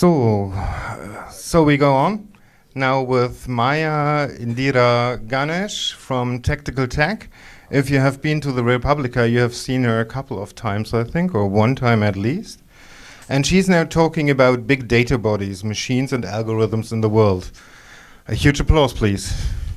So we go on now with Maya Indira Ganesh from Tactical Tech. If you have been to the Republica, you have seen her a couple of times, I think, or one time at least. And she's now talking about big data bodies, machines and algorithms in the world. A huge applause, please.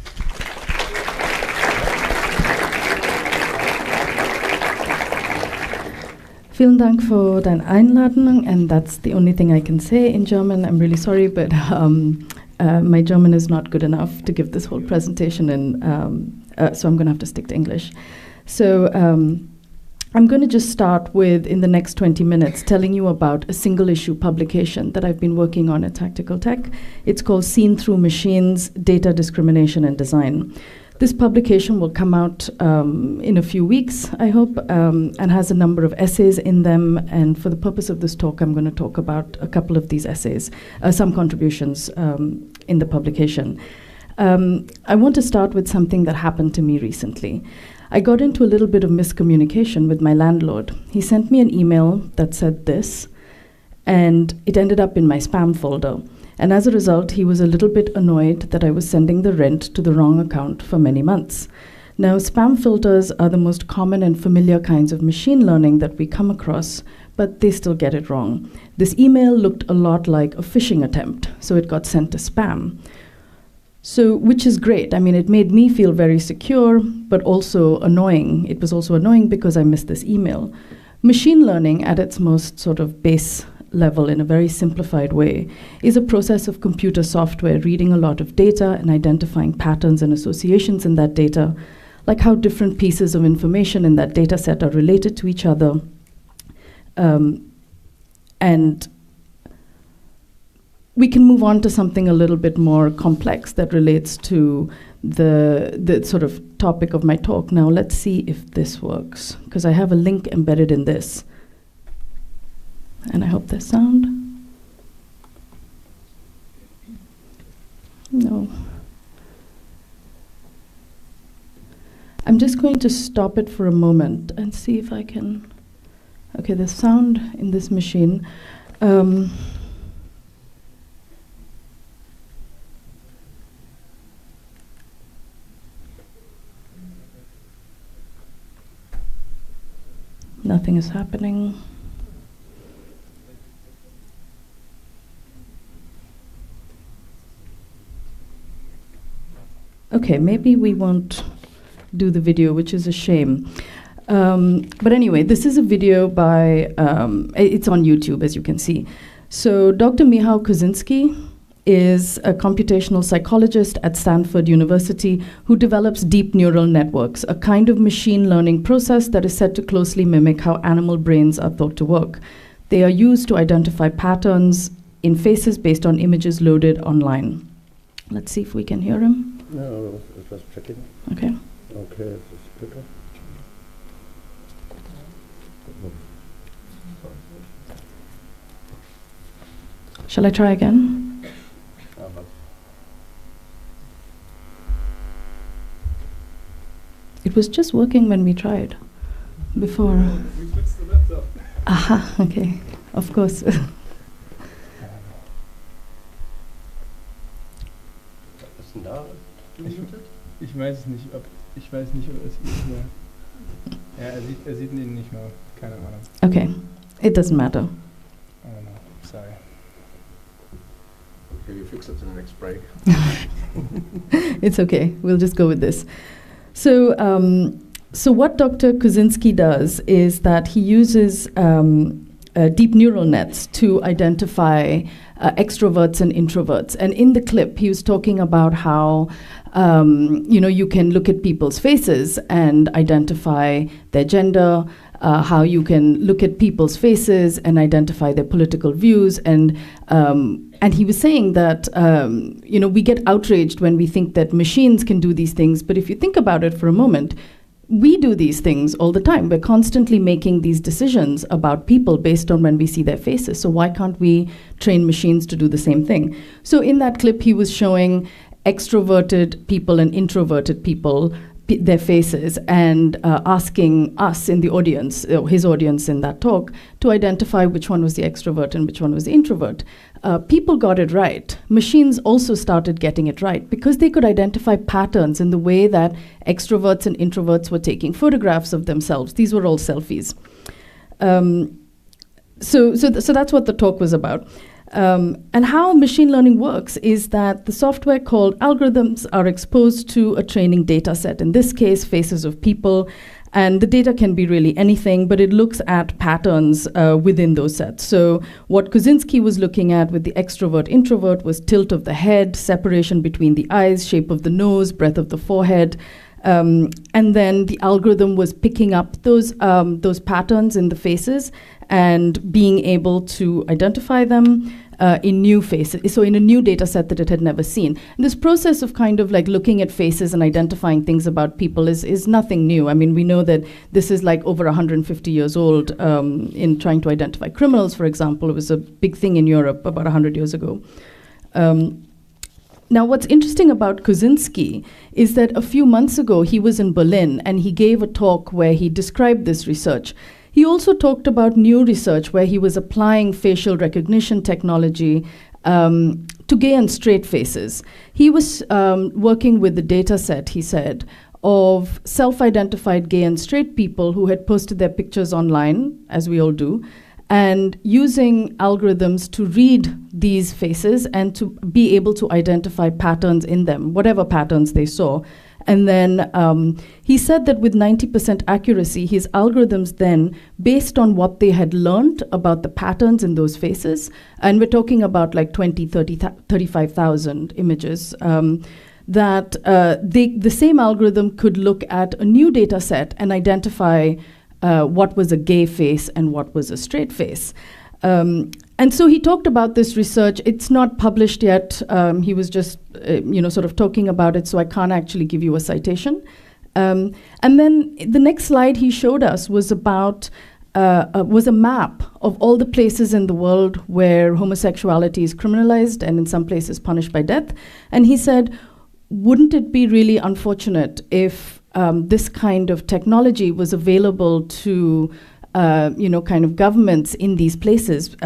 Vielen Dank für deine Einladung, and that's the only thing I can say in German. I'm really sorry, but my German is not good enough to give this whole presentation, so I'm going to have to stick to English. So I'm going to just start with, in the next 20 minutes, telling you about a single issue publication that I've been working on at Tactical Tech. It's called Seen Through Machines, Data Discrimination and Design. This publication will come out in a few weeks, I hope, and has a number of essays in them. And for the purpose of this talk, I'm going to talk about a couple of these essays, some contributions in the publication. I want to start with something that happened to me recently. I got into a little bit of miscommunication with my landlord. He sent me an email that said this, and it ended up in my spam folder. And as a result, he was a little bit annoyed that I was sending the rent to the wrong account for many months. Now, spam filters are the most common and familiar kinds of machine learning that we come across, but they still get it wrong. This email looked a lot like a phishing attempt, so it got sent to spam. So, which is great. I mean, it made me feel very secure, but also annoying. It was also annoying because I missed this email. Machine learning, at its most sort of base level, in a very simplified way, is a process of computer software reading a lot of data and identifying patterns and associations in that data, like how different pieces of information in that data set are related to each other. And we can move on to something a little bit more complex that relates to the sort of topic of my talk. Now, let's see if this works, because I have a link embedded in this. And I hope there's sound. No. I'm just going to stop it for a moment and see if I can. Okay, there's sound in this machine. Nothing is happening. Okay, maybe we won't do the video, which is a shame. But anyway, this is a video by, it's on YouTube, as you can see. So Dr. Michał Kosinski is a computational psychologist at Stanford University who develops deep neural networks, a kind of machine learning process that is said to closely mimic how animal brains are thought to work. They are used to identify patterns in faces based on images loaded online. Let's see if we can hear him. No, it was checking. Okay. Okay, it's quicker. Shall I try again? It was just working when we tried before. We fixed the laptop. Aha, okay, of course. Ich weiß es nicht, ob es ist mehr. Ja, er sieht ihn nicht mehr. Keine Ahnung. Okay, it doesn't matter. I don't know. Sorry. Okay, you fix it in the next break. It's okay. We'll just go with this. So, so what Dr. Kosinski does is that he uses deep neural nets to identify extroverts and introverts. And in the clip, he was talking about how you can look at people's faces and identify their gender, how you can look at people's faces and identify their political views. And he was saying that we get outraged when we think that machines can do these things. But if you think about it for a moment, we do these things all the time. We're constantly making these decisions about people based on when we see their faces. So why can't we train machines to do the same thing? So in that clip, he was showing extroverted people and introverted people their faces and asking us in the audience, his audience in that talk, to identify which one was the extrovert and which one was the introvert. People got it right. Machines also started getting it right because they could identify patterns in the way that extroverts and introverts were taking photographs of themselves. These were all selfies. So that's what the talk was about. And how machine learning works is that the software called algorithms are exposed to a training data set, in this case, faces of people. And the data can be really anything, but it looks at patterns within those sets. So what Kosinski was looking at with the extrovert-introvert was tilt of the head, separation between the eyes, shape of the nose, breadth of the forehead. And then the algorithm was picking up those patterns in the faces and being able to identify them in new faces, so in a new data set that it had never seen. And this process of kind of like looking at faces and identifying things about people is nothing new. I mean, we know that this is like over 150 years old in trying to identify criminals, for example. It was a big thing in Europe about 100 years ago. Now, what's interesting about Kosinski is that a few months ago, he was in Berlin and he gave a talk where he described this research. He also talked about new research where he was applying facial recognition technology to gay and straight faces. He was working with the data set, he said, of self-identified gay and straight people who had posted their pictures online, as we all do, and using algorithms to read these faces and to be able to identify patterns in them, whatever patterns they saw. And then he said that with 90% accuracy, his algorithms then, based on what they had learned about the patterns in those faces, and we're talking about like 20, 30, 35,000 images, that the same algorithm could look at a new data set and identify what was a gay face and what was a straight face. And so he talked about this research. It's not published yet. He was just, sort of talking about it, so I can't actually give you a citation. And then the next slide he showed us was about was a map of all the places in the world where homosexuality is criminalized and in some places punished by death. And he said, wouldn't it be really unfortunate if this kind of technology was available to kind of governments in these places.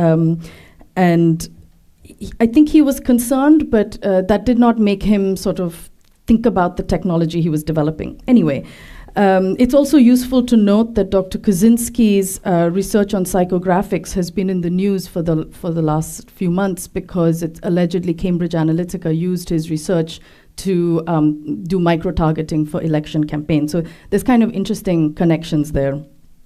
And I think he was concerned, but that did not make him sort of think about the technology he was developing. Anyway, it's also useful to note that Dr. Kosinski's research on psychographics has been in the news for the last few months because it's allegedly Cambridge Analytica used his research to do micro-targeting for election campaigns. So there's kind of interesting connections there.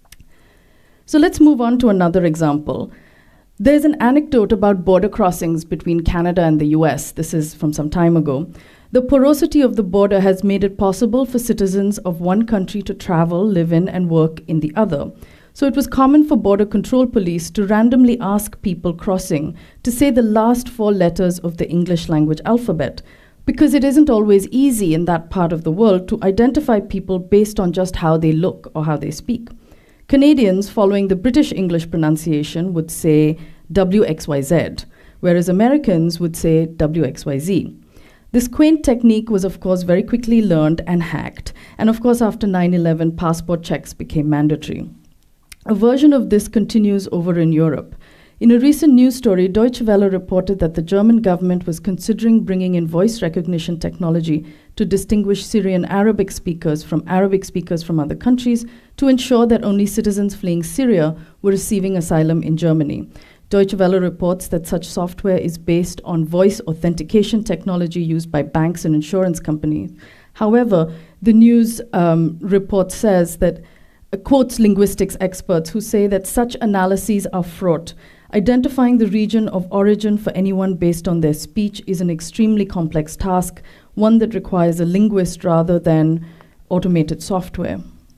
So let's move on to another example. There's an anecdote about border crossings between Canada and the US. This is from some time ago. The porosity of the border has made it possible for citizens of one country to travel, live in, and work in the other. So it was common for border control police to randomly ask people crossing to say the last 4 letters of the English language alphabet, because it isn't always easy in that part of the world to identify people based on just how they look or how they speak. Canadians, following the British English pronunciation, would say WXYZ, whereas Americans would say WXYZ. This quaint technique was, of course, very quickly learned and hacked. And of course, after 9/11, passport checks became mandatory. A version of this continues over in Europe. In a recent news story, Deutsche Welle reported that the German government was considering bringing in voice recognition technology to distinguish Syrian Arabic speakers from other countries to ensure that only citizens fleeing Syria were receiving asylum in Germany. Deutsche Welle reports that such software is based on voice authentication technology used by banks and insurance companies. However, the news report says that quotes linguistics experts who say that such analyses are fraught. Identifying the region of origin for anyone based on their speech is an extremely complex task, one that requires a linguist rather than automated software.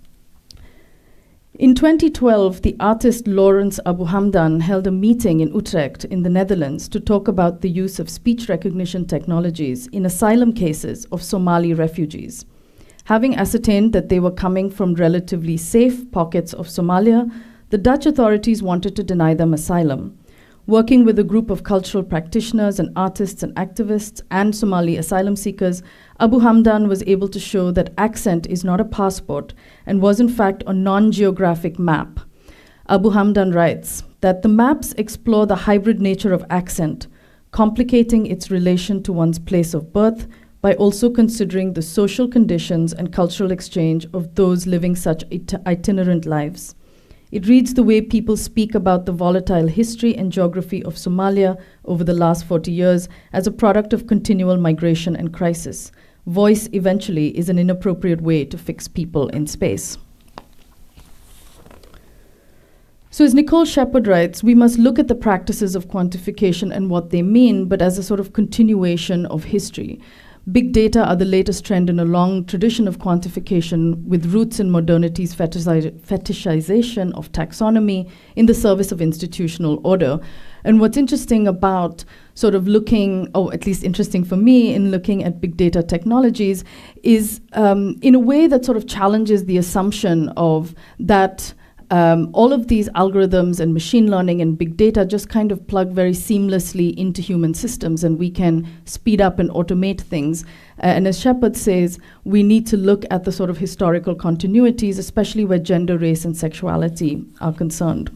In 2012, the artist Lawrence Abu Hamdan held a meeting in Utrecht in the Netherlands to talk about the use of speech recognition technologies in asylum cases of Somali refugees. Having ascertained that they were coming from relatively safe pockets of Somalia, the Dutch authorities wanted to deny them asylum. Working with a group of cultural practitioners and artists and activists and Somali asylum seekers, Abu Hamdan was able to show that accent is not a passport and was in fact a non-geographic map. Abu Hamdan writes that the maps explore the hybrid nature of accent, complicating its relation to one's place of birth by also considering the social conditions and cultural exchange of those living such itinerant lives. It reads the way people speak about the volatile history and geography of Somalia over the last 40 years as a product of continual migration and crisis. Voice, eventually, is an inappropriate way to fix people in space. So as Nicole Shepard writes, we must look at the practices of quantification and what they mean, but as a sort of continuation of history. Big data are the latest trend in a long tradition of quantification with roots in modernity's fetishization of taxonomy in the service of institutional order. And what's interesting about sort of looking, or at least interesting for me in looking at big data technologies, is in a way that sort of challenges the assumption of that all of these algorithms and machine learning and big data just kind of plug very seamlessly into human systems, and we can speed up and automate things. And as Shepard says, we need to look at the sort of historical continuities, especially where gender, race, and sexuality are concerned.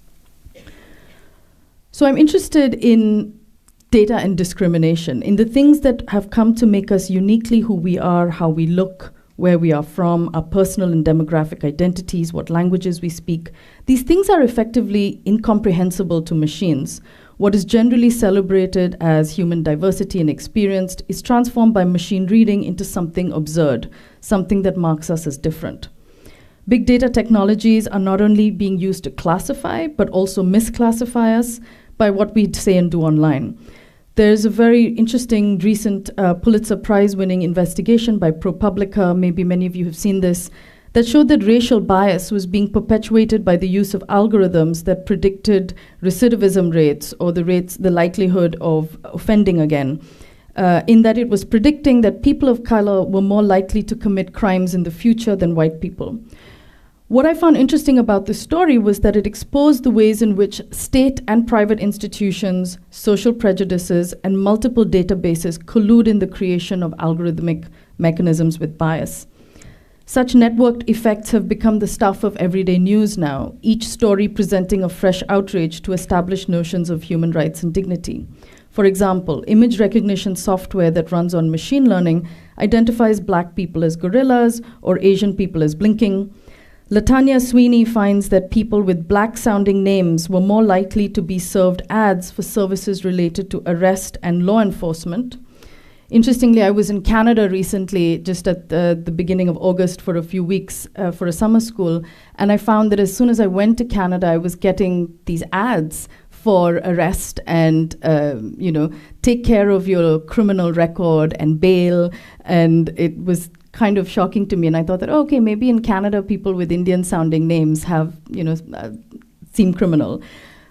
So I'm interested in data and discrimination, in the things that have come to make us uniquely who we are, how we look, where we are from, our personal and demographic identities, what languages we speak. These things are effectively incomprehensible to machines. What is generally celebrated as human diversity and experienced is transformed by machine reading into something absurd, something that marks us as different. Big data technologies are not only being used to classify, but also misclassify us by what we say and do online. There's a very interesting recent Pulitzer Prize-winning investigation by ProPublica, maybe many of you have seen this, that showed that racial bias was being perpetuated by the use of algorithms that predicted recidivism rates, or the likelihood of offending again, in that it was predicting that people of color were more likely to commit crimes in the future than white people. What I found interesting about this story was that it exposed the ways in which state and private institutions, social prejudices, and multiple databases collude in the creation of algorithmic mechanisms with bias. Such networked effects have become the stuff of everyday news now, each story presenting a fresh outrage to established notions of human rights and dignity. For example, image recognition software that runs on machine learning identifies Black people as gorillas or Asian people as blinking. Latanya Sweeney finds that people with Black-sounding names were more likely to be served ads for services related to arrest and law enforcement. Interestingly, I was in Canada recently, just at the beginning of August for a few weeks for a summer school, and I found that as soon as I went to Canada, I was getting these ads for arrest and, take care of your criminal record and bail, and it was kind of shocking to me, and I thought that, okay, maybe in Canada people with Indian-sounding names have, seem criminal.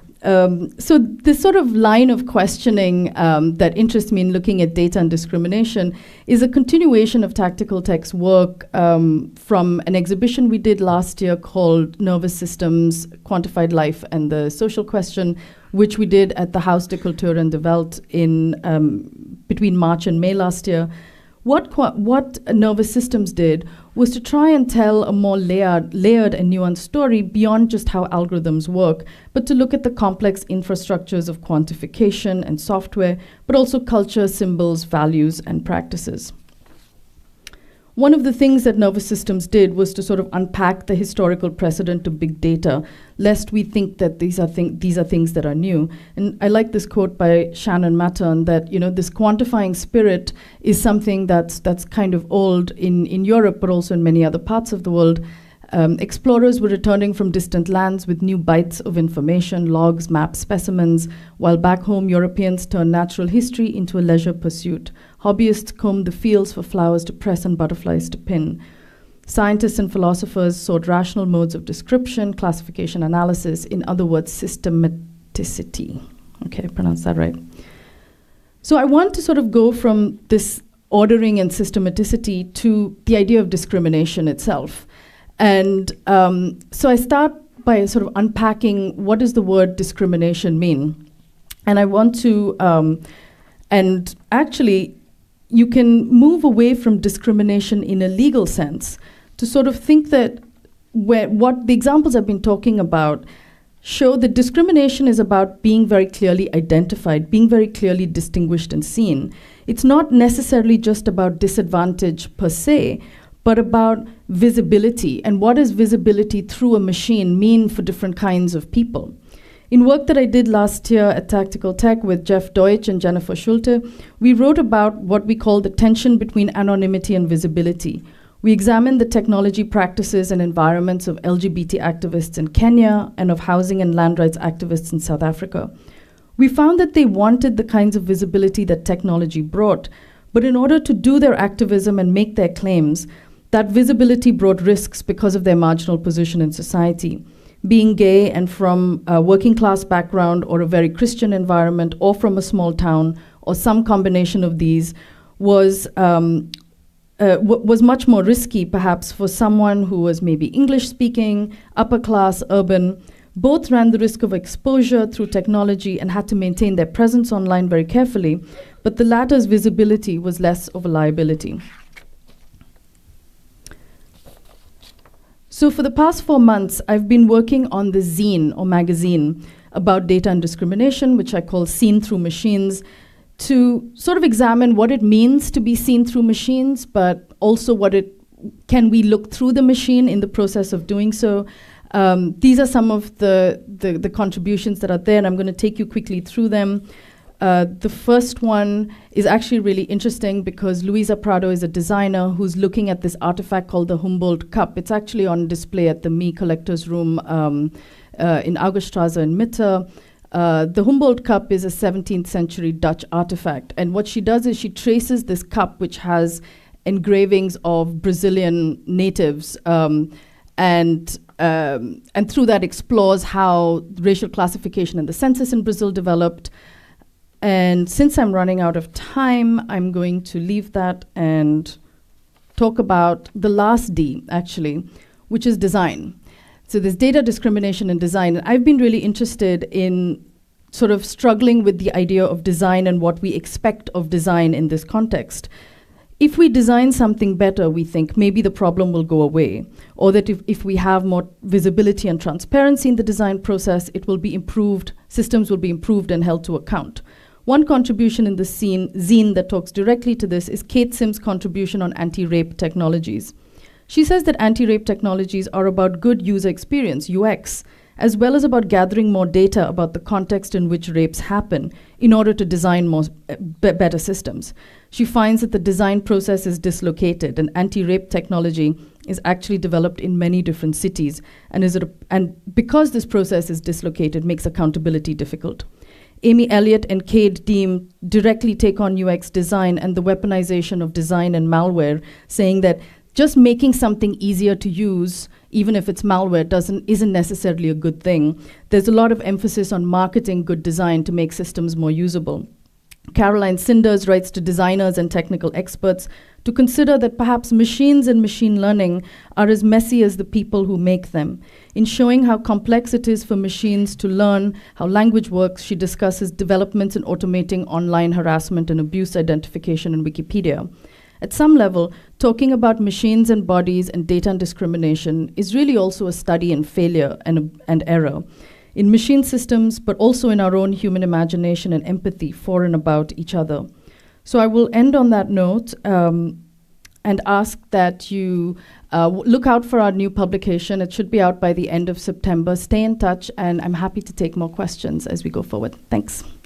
So this sort of line of questioning that interests me in looking at data and discrimination is a continuation of Tactical Tech's work from an exhibition we did last year called Nervous Systems, Quantified Life and the Social Question, which we did at the Haus der Kultur und der Welt in between March and May last year. What Nervous Systems did was to try and tell a more layered and nuanced story beyond just how algorithms work, but to look at the complex infrastructures of quantification and software, but also culture, symbols, values, and practices. One of the things that Nervous Systems did was to sort of unpack the historical precedent to big data, lest we think that these are things that are new. And I like this quote by Shannon Mattern that this quantifying spirit is something that's kind of old in Europe, but also in many other parts of the world. Explorers were returning from distant lands with new bites of information, logs, maps, specimens, while back home Europeans turned natural history into a leisure pursuit. Hobbyists combed the fields for flowers to press and butterflies to pin. Scientists and philosophers sought rational modes of description, classification, analysis, in other words, systematicity. Okay, I pronounced that right. So I want to sort of go from this ordering and systematicity to the idea of discrimination itself. And so I start by sort of unpacking what does the word discrimination mean? And I want to, and actually, you can move away from discrimination in a legal sense to sort of think that what the examples I've been talking about show that discrimination is about being very clearly identified, being very clearly distinguished and seen. It's not necessarily just about disadvantage per se, but about visibility and what does visibility through a machine mean for different kinds of people. In work that I did last year at Tactical Tech with Jeff Deutsch and Jennifer Schulte, we wrote about what we call the tension between anonymity and visibility. We examined the technology practices and environments of LGBT activists in Kenya and of housing and land rights activists in South Africa. We found that they wanted the kinds of visibility that technology brought, but in order to do their activism and make their claims, that visibility brought risks because of their marginal position in society. Being gay and from a working class background or a very Christian environment or from a small town or some combination of these was much more risky perhaps for someone who was maybe English speaking, upper class, urban. Both ran the risk of exposure through technology and had to maintain their presence online very carefully, but the latter's visibility was less of a liability. So for the past 4 months, I've been working on the zine or magazine about data and discrimination, which I call Seen Through Machines, to sort of examine what it means to be seen through machines, but also can we look through the machine in the process of doing so. These are some of the contributions that are there, and I'm going to take you quickly through them. The first one is actually really interesting because Luisa Prado is a designer who's looking at this artifact called the Humboldt Cup. It's actually on display at the Me Collectors Room in Augustrasse in Mitte. The Humboldt Cup is a 17th century Dutch artifact. And what she does is she traces this cup, which has engravings of Brazilian natives, and through that explores how racial classification and the census in Brazil developed. And since I'm running out of time, I'm going to leave that and talk about the last D, actually, which is design. So there's data discrimination and design. And I've been really interested in sort of struggling with the idea of design and what we expect of design in this context. If we design something better, we think maybe the problem will go away, or that if we have more visibility and transparency in the design process, it will be improved, systems will be improved and held to account. One contribution in the zine that talks directly to this is Kate Sims' contribution on anti-rape technologies. She says that anti-rape technologies are about good user experience, UX, as well as about gathering more data about the context in which rapes happen in order to design more better systems. She finds that the design process is dislocated, and anti-rape technology is actually developed in many different cities, and because this process is dislocated, makes accountability difficult. Amy Elliott and Cade Deem directly take on UX design and the weaponization of design and malware, saying that just making something easier to use, even if it's malware, isn't necessarily a good thing. There's a lot of emphasis on marketing good design to make systems more usable. Caroline Sinders writes to designers and technical experts to consider that perhaps machines and machine learning are as messy as the people who make them. In showing how complex it is for machines to learn how language works, she discusses developments in automating online harassment and abuse identification in Wikipedia. At some level, talking about machines and bodies and data and discrimination is really also a study in failure and error in machine systems, but also in our own human imagination and empathy for and about each other. So I will end on that note and ask that you look out for our new publication. It should be out by the end of September. Stay in touch, and I'm happy to take more questions as we go forward. Thanks.